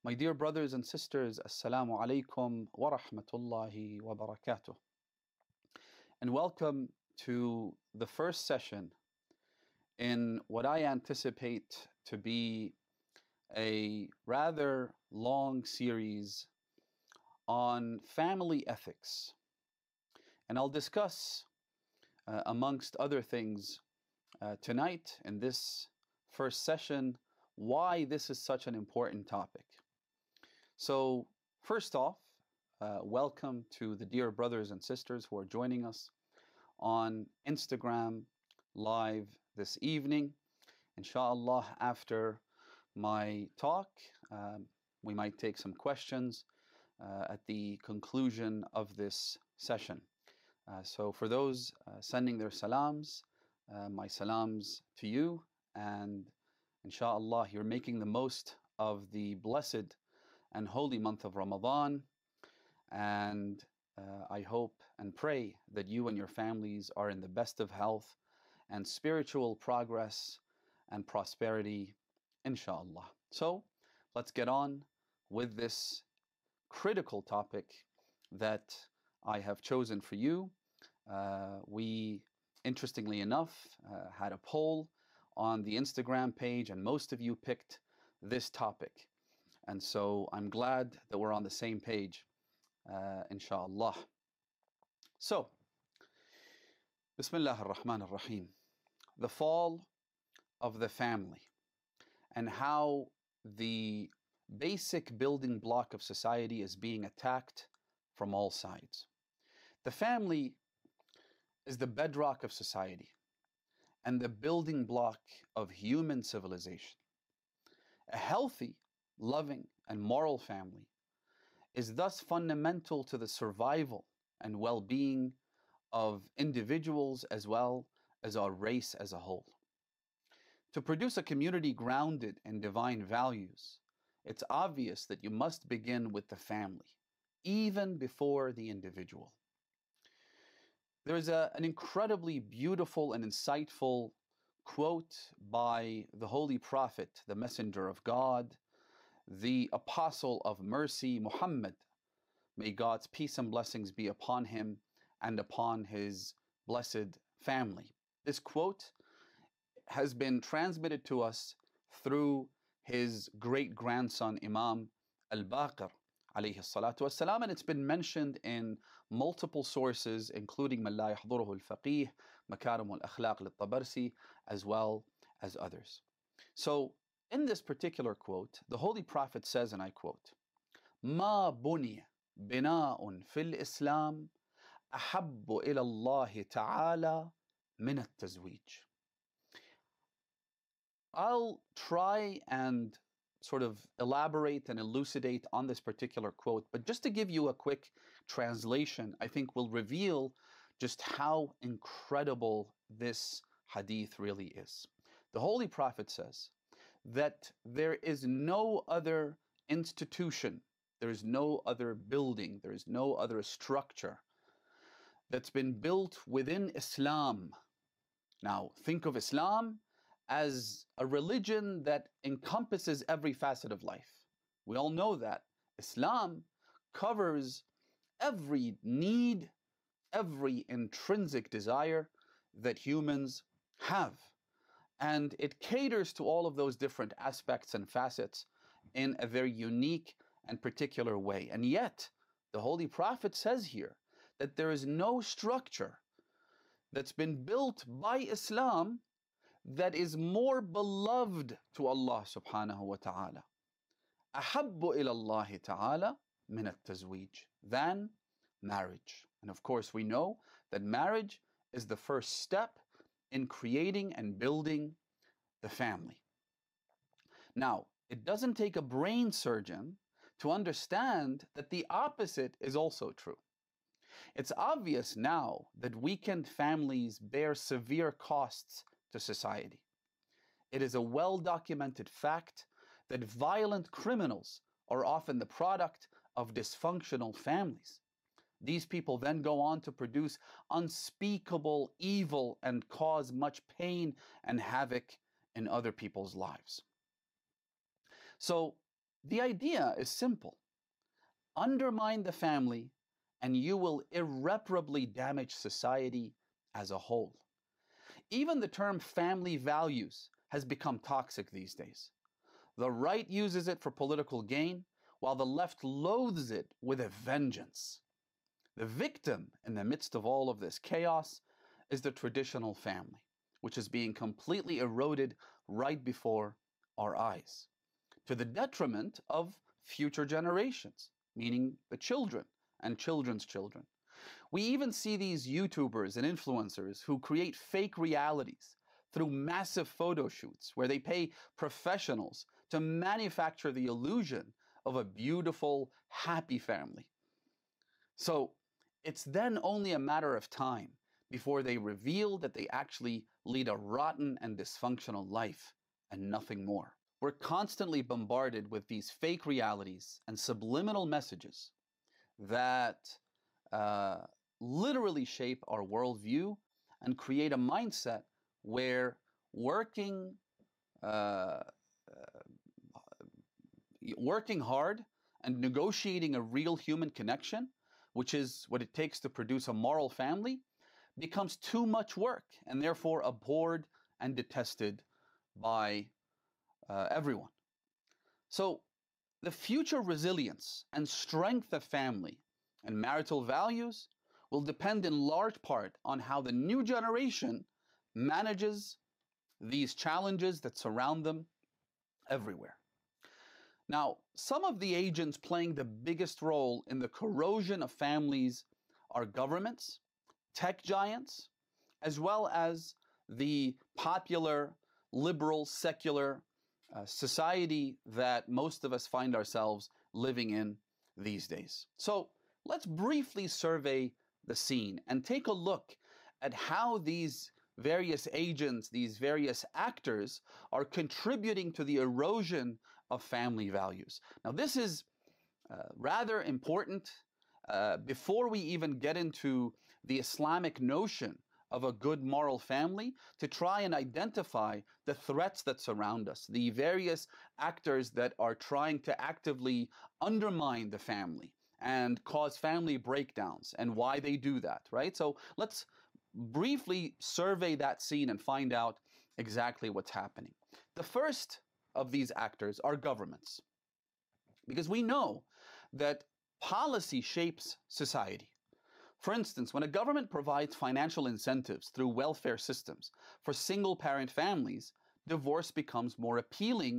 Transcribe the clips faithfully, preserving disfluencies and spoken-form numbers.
My dear brothers and sisters, Assalamu alaikum wa rahmatullahi wa barakatuh. And welcome to the first session in what I anticipate to be a rather long series on family ethics. And I'll discuss, uh, amongst other things, uh, tonight in this first session, why this is such an important topic. So, first off, uh, welcome to the dear brothers and sisters who are joining us on Instagram live this evening. Inshallah, after my talk, um, we might take some questions uh, at the conclusion of this session. Uh, so, for those uh, sending their salams, uh, my salams to you, and inshallah, you're making the most of the blessed and holy month of Ramadan, and uh, I hope and pray that you and your families are in the best of health and spiritual progress and prosperity, inshallah. So let's get on with this critical topic that I have chosen for you. Uh, we, interestingly enough, uh, had a poll on the Instagram page, and most of you picked this topic. And so I'm glad that we're on the same page, uh, inshallah. So, Bismillah ar-Rahman ar-Rahim. The fall of the family and how the basic building block of society is being attacked from all sides. The family is the bedrock of society and the building block of human civilization. A healthy, loving, and moral family is thus fundamental to the survival and well-being of individuals as well as our race as a whole. To produce a community grounded in divine values, it's obvious that you must begin with the family, even before the individual. There's a, an incredibly beautiful and insightful quote by the Holy Prophet, the Messenger of God, the Apostle of Mercy, Muhammad. May God's peace and blessings be upon him and upon his blessed family. This quote has been transmitted to us through his great-grandson, Imam al-Baqir, alayhi salatu wassalam, and it's been mentioned in multiple sources, including Man La Yahduruhu al-Faqih, Makarim al-Akhlaq al-Tabarsi, as well as others. So, in this particular quote, the Holy Prophet says, and I quote, "Ma buniya bina'un fil Islam ahabbu ila Allah ta'ala min at-tazwij." I'll try and sort of elaborate and elucidate on this particular quote, but just to give you a quick translation, I think will reveal just how incredible this hadith really is. The Holy Prophet says that there is no other institution, there is no other building, there is no other structure that's been built within Islam. Now, think of Islam as a religion that encompasses every facet of life. We all know that Islam covers every need, every intrinsic desire that humans have. And it caters to all of those different aspects and facets in a very unique and particular way. And yet, the Holy Prophet says here that there is no structure that's been built by Islam that is more beloved to Allah subhanahu wa ta'ala. أحب إلى الله تعالى من التزويج, than marriage. And of course we know that marriage is the first step in creating and building the family. Now, it doesn't take a brain surgeon to understand that the opposite is also true. It's obvious now that weakened families bear severe costs to society. It is a well-documented fact that violent criminals are often the product of dysfunctional families. These people then go on to produce unspeakable evil and cause much pain and havoc in other people's lives. So The idea is simple. Undermine the family, and you will irreparably damage society as a whole. Even the term family values has become toxic these days. The right uses it for political gain, while the left loathes it with a vengeance. The victim in the midst of all of this chaos is the traditional family, which is being completely eroded right before our eyes, to the detriment of future generations, meaning the children and children's children. We even see these YouTubers and influencers who create fake realities through massive photo shoots where they pay professionals to manufacture the illusion of a beautiful, happy family. So it's then only a matter of time before they reveal that they actually lead a rotten and dysfunctional life and nothing more. We're constantly bombarded with these fake realities and subliminal messages that uh, literally shape our worldview and create a mindset where working, uh, uh, working hard and negotiating a real human connection, which is what it takes to produce a moral family, becomes too much work and therefore abhorred and detested by uh, everyone. So the future resilience and strength of family and marital values will depend in large part on how the new generation manages these challenges that surround them everywhere. Now, some of the agents playing the biggest role in the corrosion of families are governments, tech giants, as well as the popular, liberal, secular uh, society that most of us find ourselves living in these days. So let's briefly survey the scene and take a look at how these various agents, these various actors are contributing to the erosion of family values. Now, this is uh, rather important uh, before we even get into the Islamic notion of a good moral family, to try and identify the threats that surround us, the various actors that are trying to actively undermine the family and cause family breakdowns and why they do that, right? So let's briefly survey that scene and find out exactly what's happening. The first of these actors are governments, because we know that policy shapes society. For instance, when a government provides financial incentives through welfare systems for single-parent families, divorce becomes more appealing,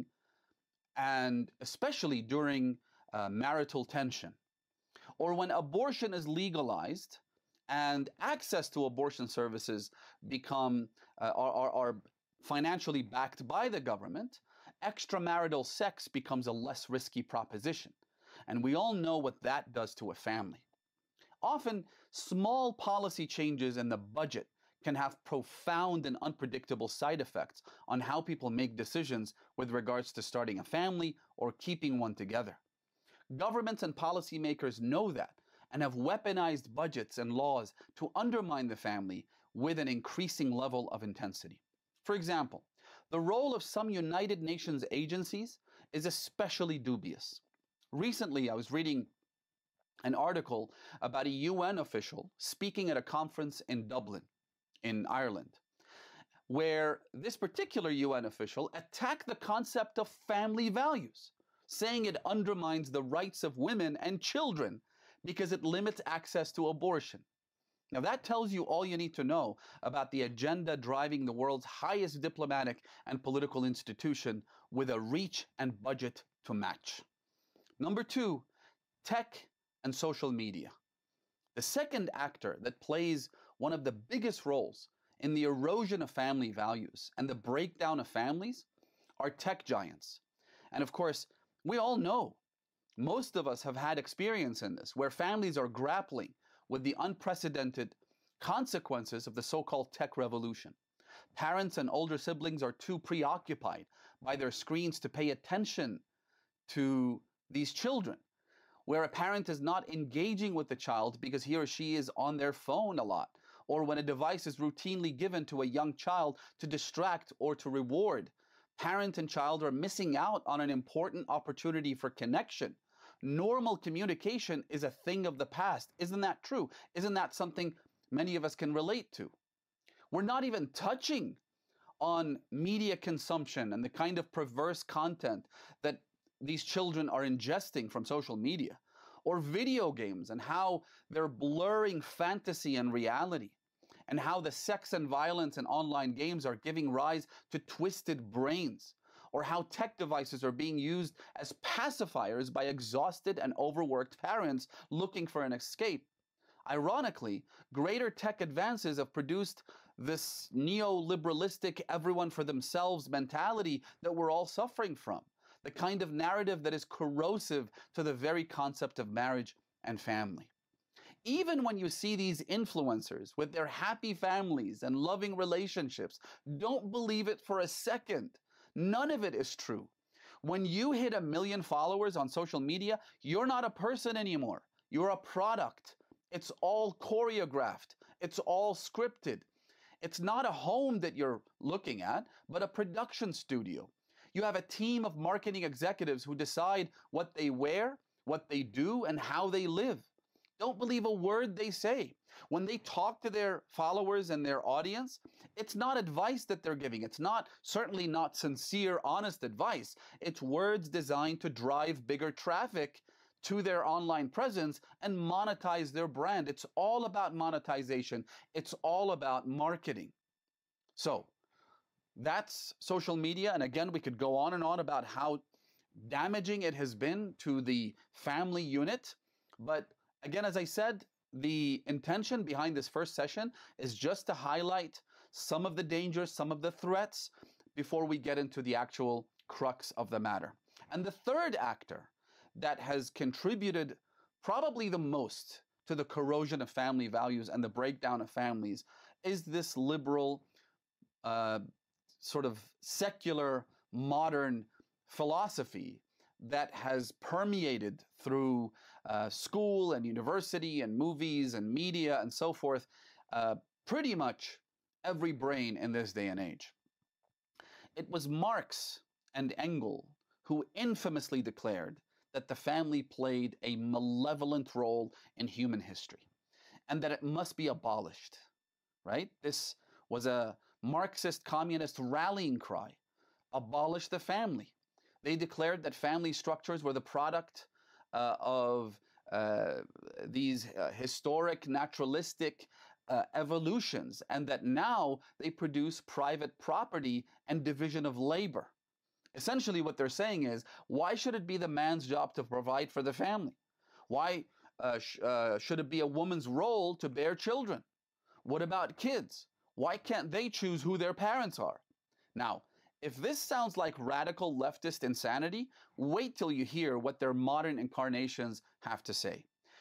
and especially during uh, marital tension. Or when abortion is legalized and access to abortion services become uh, are, are, are financially backed by the government, extramarital sex becomes a less risky proposition. And we all know what that does to a family. Often, small policy changes in the budget can have profound and unpredictable side effects on how people make decisions with regards to starting a family or keeping one together. Governments and policymakers know that and have weaponized budgets and laws to undermine the family with an increasing level of intensity. For example, the role of some United Nations agencies is especially dubious. Recently, I was reading an article about a U N official speaking at a conference in Dublin, in Ireland, where this particular U N official attacked the concept of family values, saying it undermines the rights of women and children because it limits access to abortion. Now that tells you all you need to know about the agenda driving the world's highest diplomatic and political institution with a reach and budget to match. Number two, tech and social media. The second actor that plays one of the biggest roles in the erosion of family values and the breakdown of families are tech giants. And of course, we all know, most of us have had experience in this, where families are grappling with the unprecedented consequences of the so-called tech revolution. Parents and older siblings are too preoccupied by their screens to pay attention to these children, where a parent is not engaging with the child because he or she is on their phone a lot, or when a device is routinely given to a young child to distract or to reward Parent and child are missing out on an important opportunity for connection. Normal communication is a thing of the past. Isn't that true? Isn't that something many of us can relate to? We're not even touching on media consumption and the kind of perverse content that these children are ingesting from social media, or video games and how they're blurring fantasy and reality, and how the sex and violence in online games are giving rise to twisted brains, or how tech devices are being used as pacifiers by exhausted and overworked parents looking for an escape. Ironically, greater tech advances have produced this neoliberalistic everyone for themselves mentality that we're all suffering from, the kind of narrative that is corrosive to the very concept of marriage and family. Even when you see these influencers with their happy families and loving relationships, don't believe it for a second. None of it is true. When you hit a million followers on social media, you're not a person anymore. You're a product. It's all choreographed. It's all scripted. It's not a home that you're looking at, but a production studio. You have a team of marketing executives who decide what they wear, what they do, and how they live. Don't believe a word they say. When they talk to their followers and their audience, it's not advice that they're giving. It's not, certainly not sincere, honest advice. It's words designed to drive bigger traffic to their online presence and monetize their brand. It's all about monetization. It's all about marketing. So that's social media. And again, we could go on and on about how damaging it has been to the family unit. But again, as I said, the intention behind this first session is just to highlight some of the dangers, some of the threats, before we get into the actual crux of the matter. And the third actor that has contributed probably the most to the corrosion of family values and the breakdown of families is this liberal, uh, sort of secular, modern philosophy that has permeated through uh, school and university and movies and media and so forth, uh, pretty much every brain in this day and age. It was Marx and Engels who infamously declared that the family played a malevolent role in human history and that it must be abolished, right? This was a Marxist communist rallying cry. Abolish the family. They declared that family structures were the product uh, of uh, these uh, historic, naturalistic uh, evolutions, and that now they produce private property and division of labor. Essentially, what they're saying is, why should it be the man's job to provide for the family? Why uh, sh uh, should it be a woman's role to bear children? What about kids? Why can't they choose who their parents are? Now, if this sounds like radical leftist insanity, wait till you hear what their modern incarnations have to say.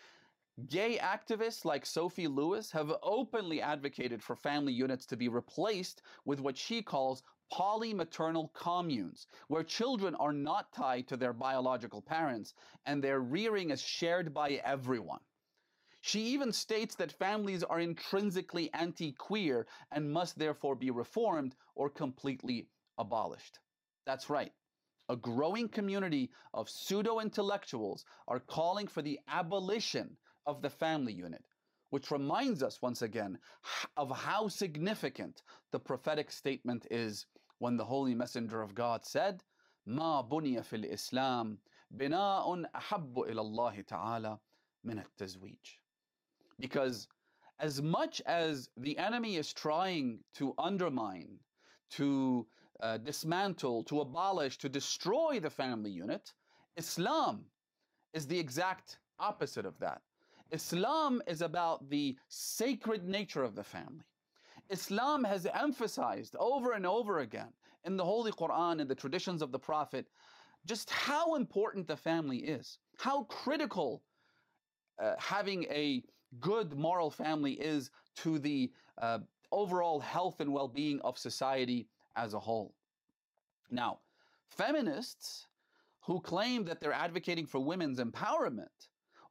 Gay activists like Sophie Lewis have openly advocated for family units to be replaced with what she calls polymaternal communes, where children are not tied to their biological parents and their rearing is shared by everyone. She even states that families are intrinsically anti-queer and must therefore be reformed or completely abolished. That's right. A growing community of pseudo-intellectuals are calling for the abolition of the family unit, which reminds us once again of how significant the prophetic statement is when the Holy Messenger of God said, "Ma buniya fil Islam bina'un ahabbu ila Allah ta'ala min at-tazwij." Because as much as the enemy is trying to undermine, to uh, dismantle, to abolish, to destroy the family unit, Islam is the exact opposite of that. Islam is about the sacred nature of the family. Islam has emphasized over and over again in the Holy Quran and the traditions of the Prophet just how important the family is, how critical uh, having a good moral family is to the uh, overall health and well-being of society as a whole. Now, feminists who claim that they're advocating for women's empowerment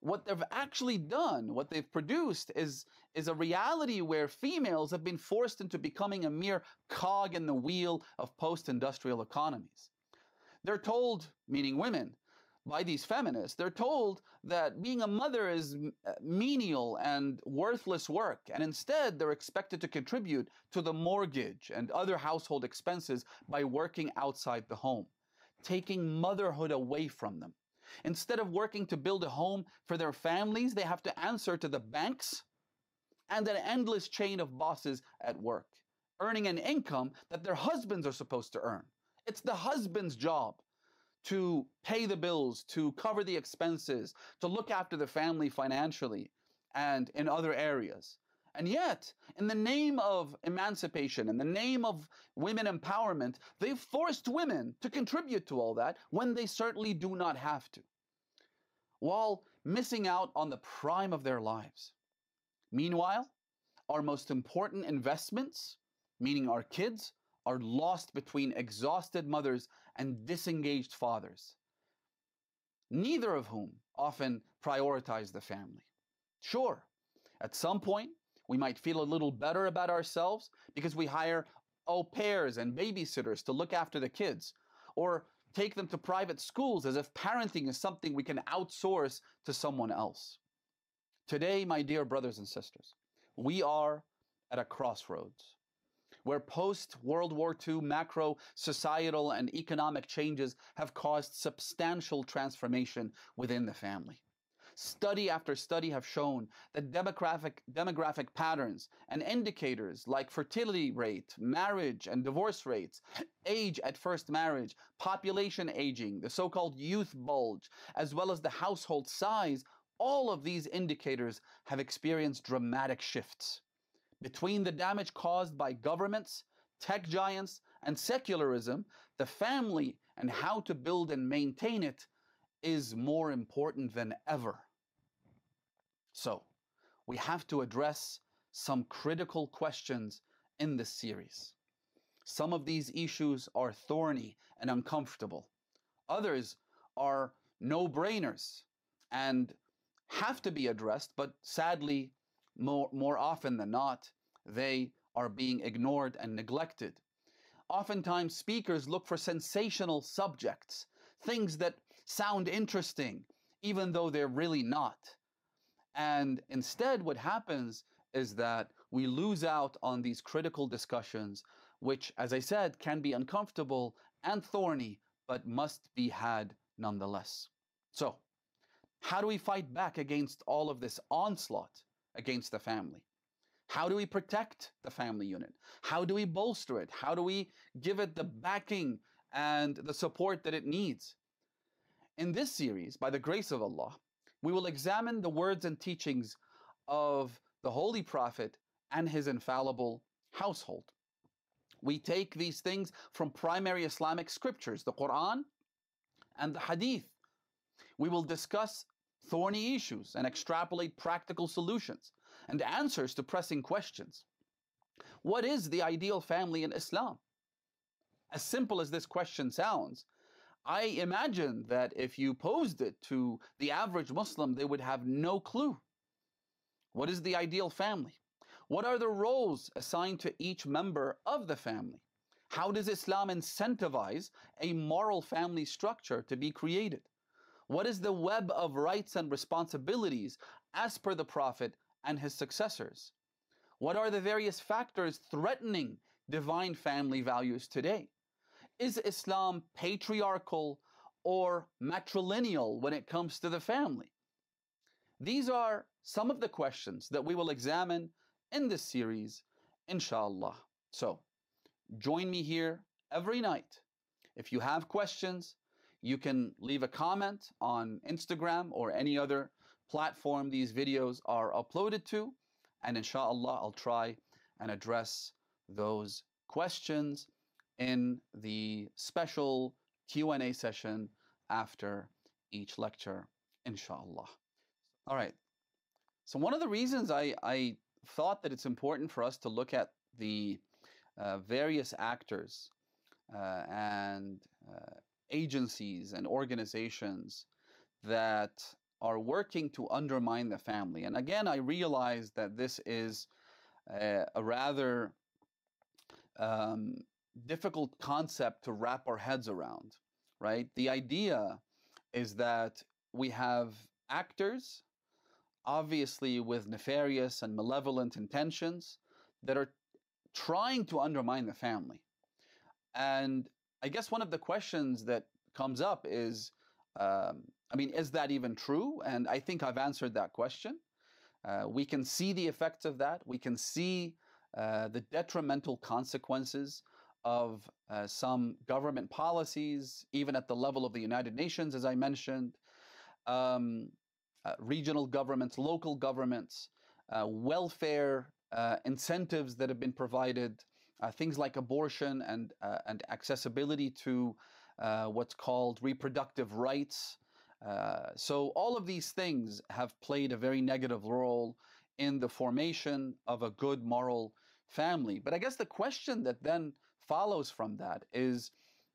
what they've actually done, what they've produced, is, is a reality where females have been forced into becoming a mere cog in the wheel of post-industrial economies. They're told, meaning women, by these feminists, they're told that being a mother is menial and worthless work, and instead they're expected to contribute to the mortgage and other household expenses by working outside the home, taking motherhood away from them. Instead of working to build a home for their families, they have to answer to the banks and an endless chain of bosses at work, earning an income that their husbands are supposed to earn. It's the husband's job to pay the bills, to cover the expenses, to look after the family financially and in other areas. And yet, in the name of emancipation, in the name of women empowerment, they've forced women to contribute to all that when they certainly do not have to, while missing out on the prime of their lives. Meanwhile, our most important investments, meaning our kids, are lost between exhausted mothers and disengaged fathers, neither of whom often prioritize the family. Sure, at some point, we might feel a little better about ourselves because we hire au pairs and babysitters to look after the kids, or take them to private schools as if parenting is something we can outsource to someone else. Today, my dear brothers and sisters, we are at a crossroads where post-World War Two macro societal and economic changes have caused substantial transformation within the family. Study after study have shown that demographic, demographic patterns and indicators like fertility rate, marriage and divorce rates, age at first marriage, population aging, the so-called youth bulge, as well as the household size, all of these indicators have experienced dramatic shifts. Between the damage caused by governments, tech giants, and secularism, the family and how to build and maintain it is more important than ever. So, we have to address some critical questions in this series. Some of these issues are thorny and uncomfortable. Others are no-brainers and have to be addressed, but sadly, more, more often than not, they are being ignored and neglected. Oftentimes, speakers look for sensational subjects, things that sound interesting, even though they're really not. And instead, what happens is that we lose out on these critical discussions, which, as I said, can be uncomfortable and thorny, but must be had nonetheless. So, how do we fight back against all of this onslaught against the family? How do we protect the family unit? How do we bolster it? How do we give it the backing and the support that it needs? In this series, by the grace of Allah, we will examine the words and teachings of the Holy Prophet and his infallible household. We take these things from primary Islamic scriptures, the Quran and the Hadith. We will discuss thorny issues and extrapolate practical solutions and answers to pressing questions. What is the ideal family in Islam? As simple as this question sounds, I imagine that if you posed it to the average Muslim, they would have no clue. What is the ideal family? What are the roles assigned to each member of the family? How does Islam incentivize a moral family structure to be created? What is the web of rights and responsibilities as per the Prophet and his successors? What are the various factors threatening divine family values today? Is Islam patriarchal or matrilineal when it comes to the family? These are some of the questions that we will examine in this series, inshallah. So, join me here every night. If you have questions, you can leave a comment on Instagram or any other platform these videos are uploaded to, and inshallah, I'll try and address those questions in the special Q and A session after each lecture, inshallah. All right. So one of the reasons I, I thought that it's important for us to look at the uh, various actors uh, and uh, agencies and organizations that are working to undermine the family. And again, I realize that this is a, a rather um, difficult concept to wrap our heads around, right? The idea is that we have actors, obviously with nefarious and malevolent intentions, that are trying to undermine the family. And I guess one of the questions that comes up is, um, I mean, is that even true? And I think I've answered that question. Uh, we can see the effects of that. We can see uh, the detrimental consequences of uh, some government policies, even at the level of the United Nations, as I mentioned, um, uh, regional governments, local governments, uh, welfare uh, incentives that have been provided, uh, things like abortion and, uh, and accessibility to uh, what's called reproductive rights. Uh, so all of these things have played a very negative role in the formation of a good moral family. But I guess the question that then follows from that is,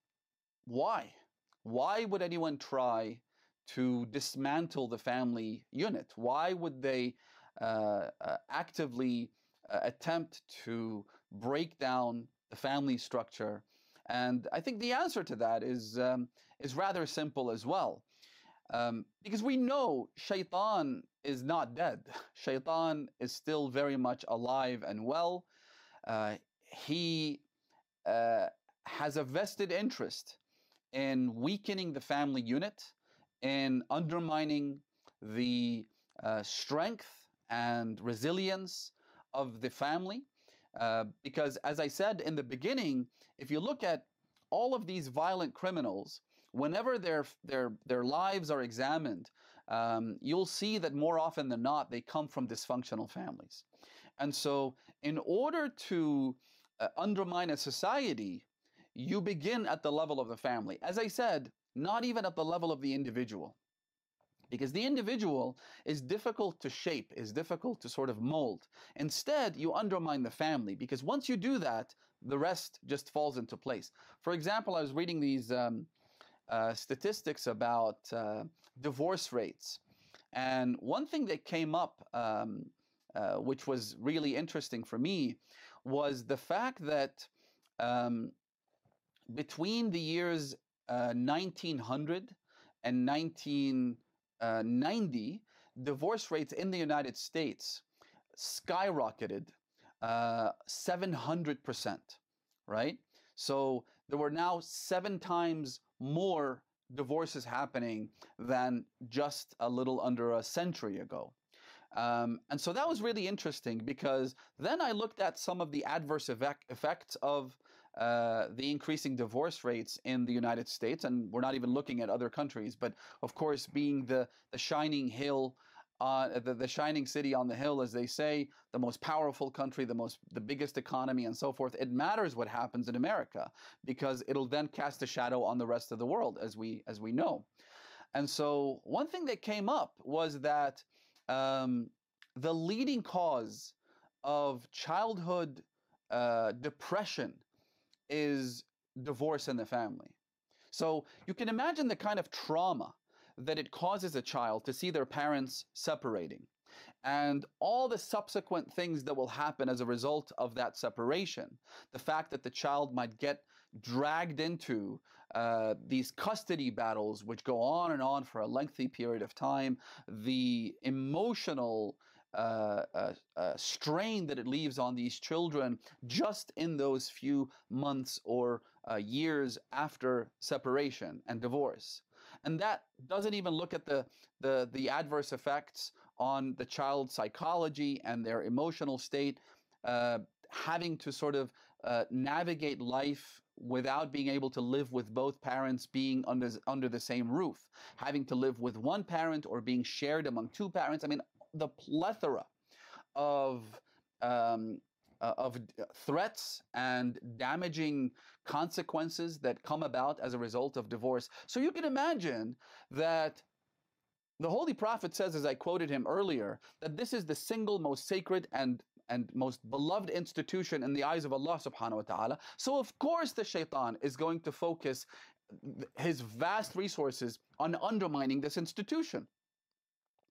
why? Why would anyone try to dismantle the family unit? Why would they uh, uh, actively uh, attempt to break down the family structure? And I think the answer to that is, um, is rather simple as well. Um, because we know Shaitan is not dead. Shaitan is still very much alive and well. Uh, he uh, has a vested interest in weakening the family unit, in undermining the uh, strength and resilience of the family. Uh, because as I said in the beginning, if you look at all of these violent criminals, whenever their, their, their lives are examined, um, you'll see that more often than not, they come from dysfunctional families. And so in order to uh, undermine a society, you begin at the level of the family. As I said, not even at the level of the individual. Because the individual is difficult to shape, is difficult to sort of mold. Instead, you undermine the family, because once you do that, the rest just falls into place. For example, I was reading these um, uh, statistics about uh, divorce rates. And one thing that came up, um, uh, which was really interesting for me, was the fact that um, between the years uh, nineteen hundred and nineteen ninety, divorce rates in the United States skyrocketed uh, seven hundred percent, right? So there were now seven times more divorces happening than just a little under a century ago. Um, and so that was really interesting, because then I looked at some of the adverse effect, effects of uh, the increasing divorce rates in the United States, and we're not even looking at other countries, but of course, being the, the shining hill, uh, the, the shining city on the hill, as they say, the most powerful country, the most, the biggest economy, and so forth, it matters what happens in America, because it'll then cast a shadow on the rest of the world, as we, as we know. And so one thing that came up was that um, the leading cause of childhood uh, depression is divorce in the family. So you can imagine the kind of trauma that it causes a child to see their parents separating, and all the subsequent things that will happen as a result of that separation. The fact that the child might get dragged into uh, these custody battles, which go on and on for a lengthy period of time, the emotional uh, uh, uh, strain that it leaves on these children just in those few months or uh, years after separation and divorce. And that doesn't even look at the, the, the adverse effects on the child's psychology and their emotional state, uh, having to sort of uh, navigate life without being able to live with both parents being under, under the same roof, having to live with one parent or being shared among two parents. I mean, the plethora of um, uh, of threats and damaging consequences that come about as a result of divorce. So you can imagine that the Holy Prophet says, as I quoted him earlier, that this is the single most sacred and and most beloved institution in the eyes of Allah subhanahu wa ta'ala. So of course the shaitan is going to focus his vast resources on undermining this institution.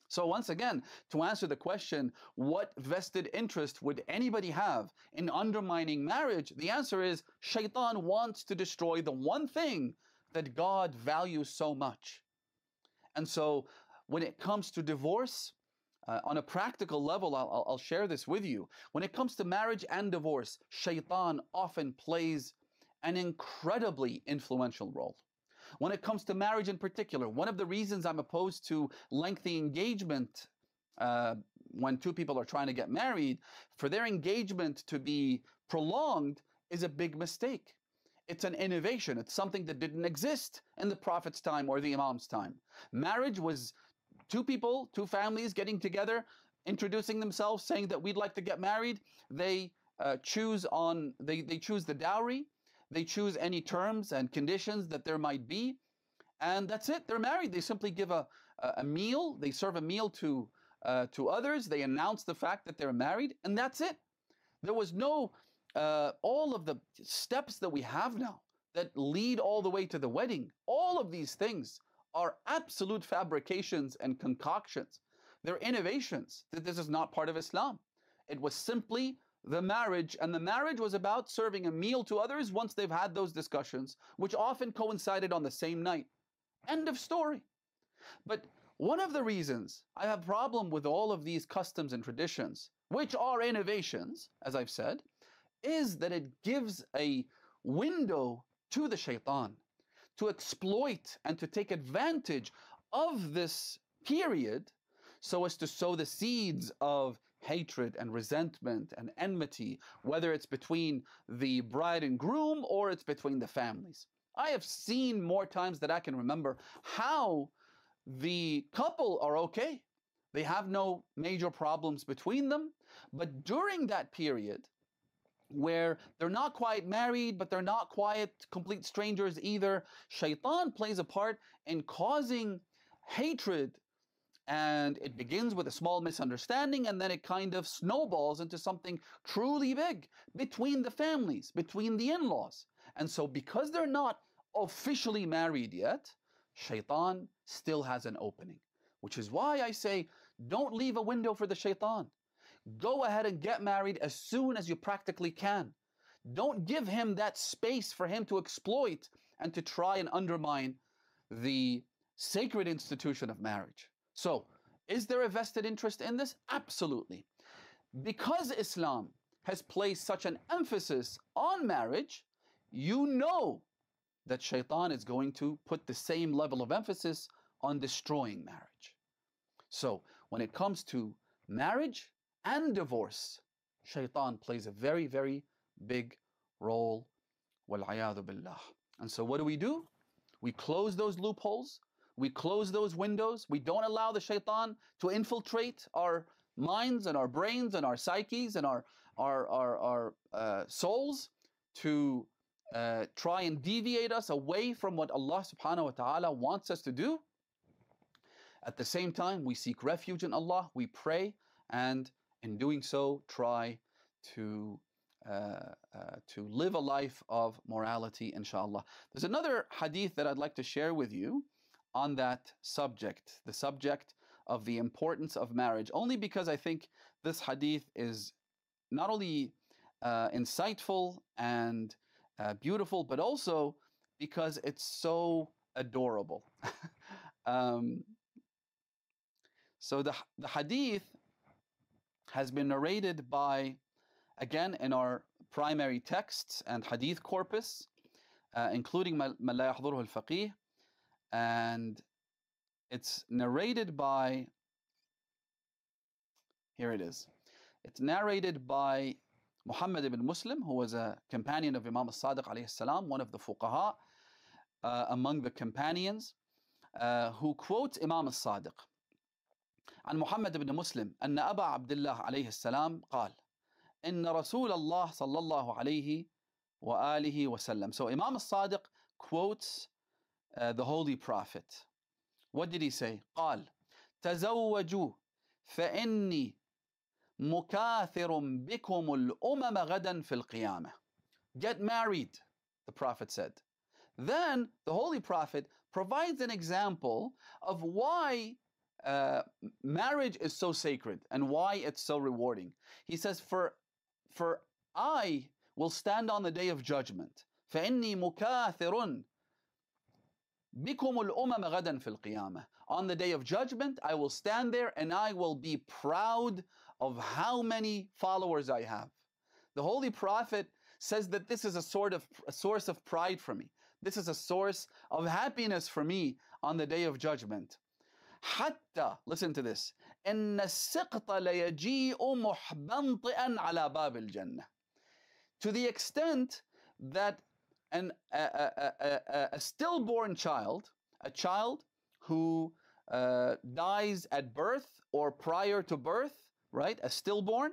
So once again, to answer the question, what vested interest would anybody have in undermining marriage? The answer is Shaitan wants to destroy the one thing that God values so much. And so when it comes to divorce, uh, on a practical level, I'll, I'll share this with you. When it comes to marriage and divorce, Shaitan often plays an incredibly influential role. When it comes to marriage in particular, one of the reasons I'm opposed to lengthy engagement uh, when two people are trying to get married, for their engagement to be prolonged is a big mistake. It's an innovation. It's something that didn't exist in the Prophet's time or the Imam's time. Marriage was two people, two families getting together, introducing themselves, saying that we'd like to get married. They uh, choose on, they, they choose the dowry. They choose any terms and conditions that there might be, and that's it. They're married. They simply give a, a meal. They serve a meal to, uh, to others. They announce the fact that they're married, and that's it. There was no, uh, all of the steps that we have now that lead all the way to the wedding. All of these things are absolute fabrications and concoctions. They're innovations. This is not part of Islam. It was simply the marriage, and the marriage was about serving a meal to others once they've had those discussions, which often coincided on the same night. End of story. But one of the reasons I have a problem with all of these customs and traditions, which are innovations, as I've said, is that it gives a window to the shaitan to exploit and to take advantage of this period so as to sow the seeds of hatred and resentment and enmity, whether it's between the bride and groom or it's between the families. I have seen more times than I can remember how the couple are okay. They have no major problems between them. But during that period where they're not quite married, but they're not quite complete strangers either, Shaitan plays a part in causing hatred. And it begins with a small misunderstanding, and then it kind of snowballs into something truly big between the families, between the in-laws. And so because they're not officially married yet, Shaitan still has an opening. Which is why I say, don't leave a window for the Shaitan. Go ahead and get married as soon as you practically can. Don't give him that space for him to exploit and to try and undermine the sacred institution of marriage. So, is there a vested interest in this? Absolutely. Because Islam has placed such an emphasis on marriage, you know that Shaitan is going to put the same level of emphasis on destroying marriage. So, when it comes to marriage and divorce, Shaitan plays a very, very big role. Wal-'iyadhu billah. And so what do we do? We close those loopholes. We close those windows. We don't allow the shaitan to infiltrate our minds and our brains and our psyches and our, our, our, our uh, souls to uh, try and deviate us away from what Allah subhanahu wa ta'ala wants us to do. At the same time, we seek refuge in Allah, we pray, and in doing so, try to uh, uh, to live a life of morality, inshallah. There's another hadith that I'd like to share with you on that subject, the subject of the importance of marriage, only because I think this hadith is not only uh, insightful and uh, beautiful, but also because it's so adorable. um, so the, the hadith has been narrated by, again, in our primary texts and hadith corpus, uh, including Ma La Yahdhuruhu al-Faqih, and it's narrated by, here it is, it's narrated by Muhammad ibn Muslim, who was a companion of Imam al-Sadiq alayhi salam, one of the fuqaha uh, among the companions, uh, who quotes Imam al-Sadiq. عن محمد بن مسلم أن أبا عبد الله عليه السلام قال إن رسول الله صلى الله عليه وآله وسلم. So Imam al-Sadiq quotes uh, the Holy Prophet. What did he say? قال تزوجوا فإني مكاثر بكم الأمم غدا في القيامة. Get married, the Prophet said. Then the Holy Prophet provides an example of why uh, marriage is so sacred and why it's so rewarding. He says, for, for I will stand on the day of judgment. فَإِنِّي مُكَاثِرٌ بِكُمُ الْأُمَمَ غَدًا فِي الْقِيَامَةِ. On the day of judgment, I will stand there and I will be proud of how many followers I have. The Holy Prophet says that this is a sort of a source of pride for me. This is a source of happiness for me on the day of judgment. حتى, listen to this, إن السقط ليجيء محبطئا على باب الجنة. To the extent that an, a, a, a, a stillborn child, a child who uh, dies at birth or prior to birth, right, a stillborn,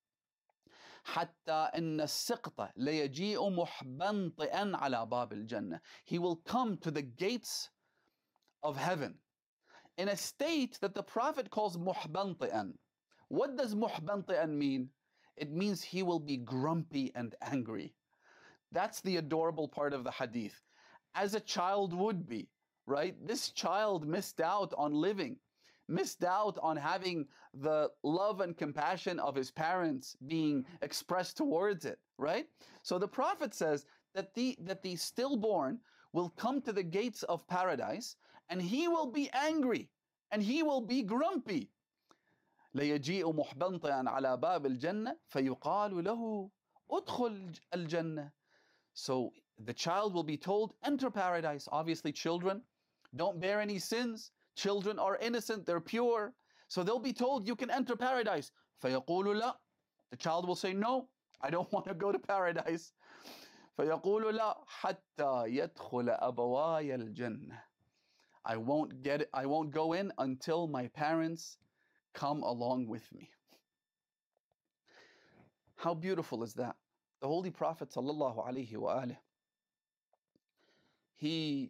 حتى إن السقط ليجيء محبطئا على باب الجنة. He will come to the gates of heaven in a state that the Prophet calls muhbanti'an. What does muhbanti'an mean? It means he will be grumpy and angry. That's the adorable part of the hadith. As a child would be, right? This child missed out on living, missed out on having the love and compassion of his parents being expressed towards it, right? So the Prophet says that the, that the stillborn will come to the gates of paradise and he will be angry and he will be grumpy. ليجيء محبطا على باب الجنة فيقال له ادخل الجنة. So the child will be told, enter paradise. Obviously children don't bear any sins. Children are innocent, they're pure. So they'll be told, you can enter paradise. فيقول لا. The child will say, no, I don't want to go to paradise. فيقول لا حتى يدخل أبواي الجنة. I won't get it, I won't go in until my parents come along with me. How beautiful is that? The Holy Prophet sallallahu alaihi wasallam, he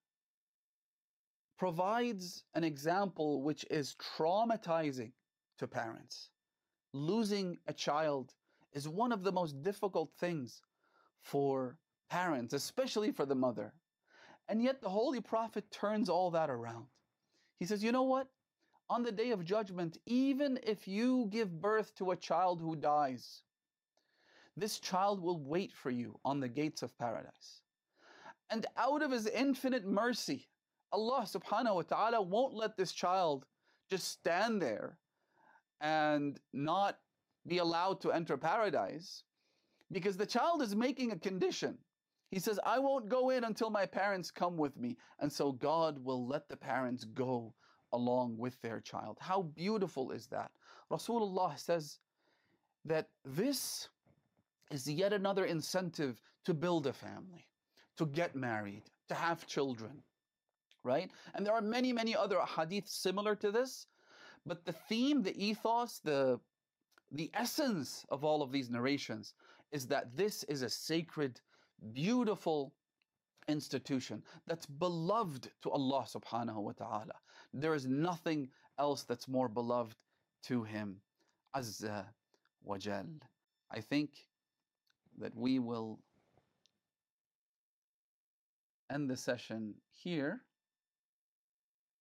provides an example which is traumatizing to parents. Losing a child is one of the most difficult things for parents, especially for the mother. And yet the Holy Prophet turns all that around. He says, you know what? On the day of judgment, even if you give birth to a child who dies, this child will wait for you on the gates of paradise. And out of His infinite mercy, Allah subhanahu wa ta'ala won't let this child just stand there and not be allowed to enter paradise, because the child is making a condition. He says, I won't go in until my parents come with me. And so God will let the parents go along with their child. How beautiful is that? Rasulullah says that this is yet another incentive to build a family, to get married, to have children, right? And there are many, many other hadiths similar to this, but the theme, the ethos, the, the essence of all of these narrations is that this is a sacred, beautiful institution that's beloved to Allah subhanahu wa ta'ala. There is nothing else that's more beloved to Him, Azza wa Jal. I think that we will end the session here.